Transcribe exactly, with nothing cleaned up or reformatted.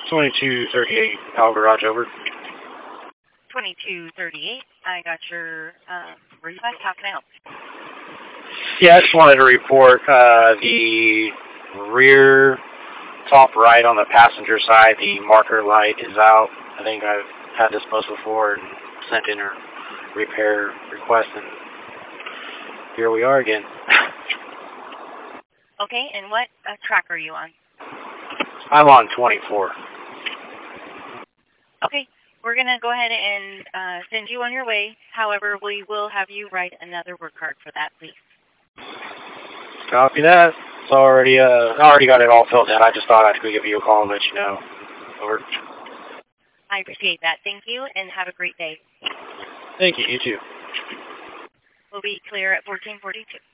twenty-two thirty-eight, Power Garage, over. twenty-two thirty-eight, I got your uh, request. How can I help? Yeah, I just wanted to report uh, the rear top right on the passenger side, the marker light is out. I think I've had this post before and sent in a repair request, and here we are again. Okay, and what uh, track are you on? I'm on twenty-four. Okay, we're going to go ahead and uh, send you on your way. However, we will have you write another work card for that, please. Copy that. It's already, uh, I already got it all filled in. I just thought I'd give you a call and let you know. Over. I appreciate that. Thank you, and have a great day. Thank you. You too. We'll be clear at fourteen forty-two.